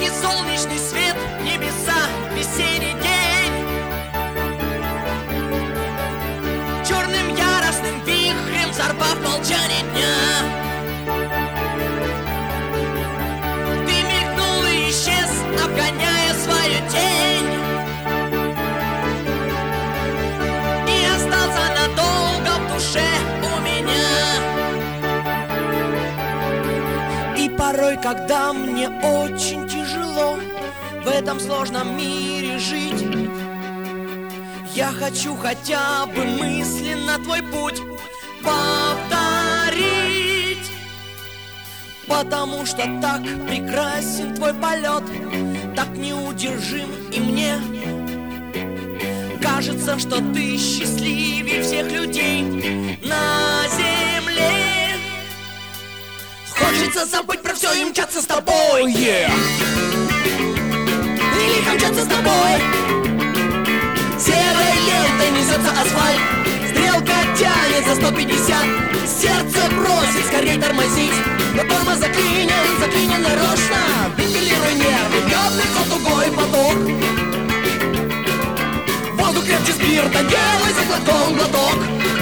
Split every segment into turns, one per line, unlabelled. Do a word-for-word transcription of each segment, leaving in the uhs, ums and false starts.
Яркий солнечный свет, небеса, весенний день. Черным яростным вихрем взорвав молчание дня. Ты мелькнул и исчез, обгоняя свою тень, и остался надолго в душе у меня. И порой, когда мне очень тяжело в этом сложном мире жить, я хочу хотя бы мысленно твой путь повторить, потому что так прекрасен твой полет, так неудержим, и мне кажется, что ты счастливее всех людей на земле. Хочется забыть про все и мчаться с тобой, yeah. И лихо мчаться с тобой. Серой лентой несется асфальт, стрелка тянет за сто пятьдесят. Сердце просит скорей тормозить, но тормоз заклинен, заклинен нарочно. Вентилируй нервы, бьет лицо тугой поток. Воздух крепче спирта, делай за глотком глоток.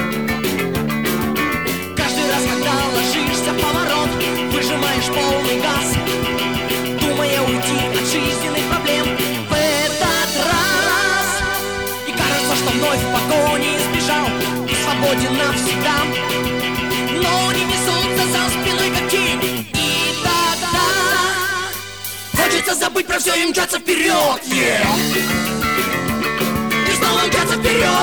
Каждый раз, когда ложишься в поворот, выжимаешь полный газ, думая уйти от жизненных проблем в этот раз. И кажется, что вновь в погоне избежал и свободен навсегда, но не несутся за спиной как тень. И тогда хочется забыть про все и мчаться вперед, yeah. И снова мчаться вперед.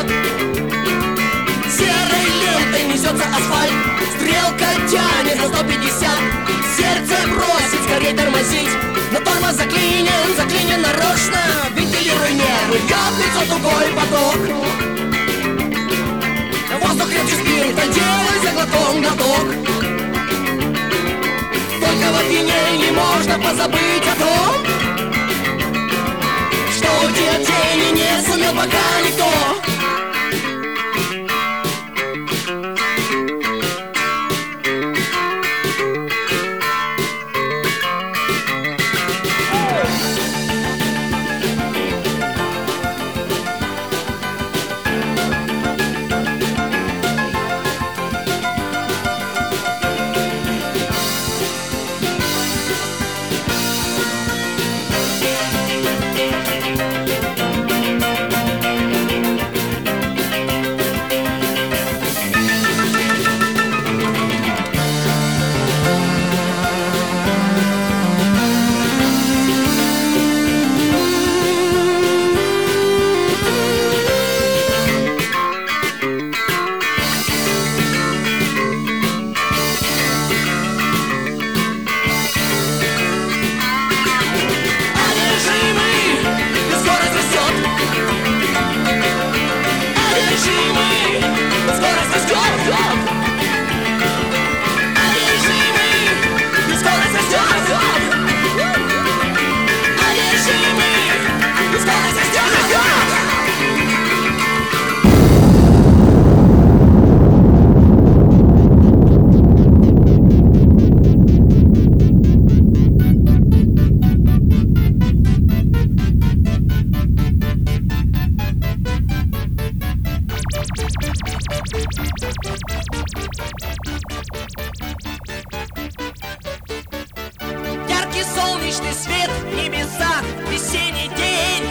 Серой лентой несется асфальт, стрелка тянет за сто пятьдесят. Сердце просит скорее тормозить, но тормоз заклинен, заклинен нарочно. Вентилируй нервы, бьет лицо тугой поток. Воздух крепче спирта, делай за глотком глоток. Только в опьянении можно позабыть о том, что уйти от тени не сумел пока никто. Яркий солнечный свет, небеса, весенний день.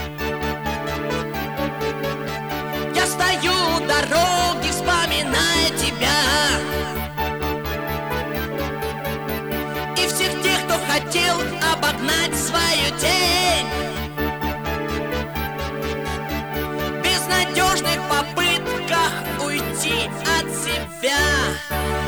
Я стою у дороги, вспоминая тебя и всех тех, кто хотел обогнать свою тень. В безнадежных попытках уйти от себя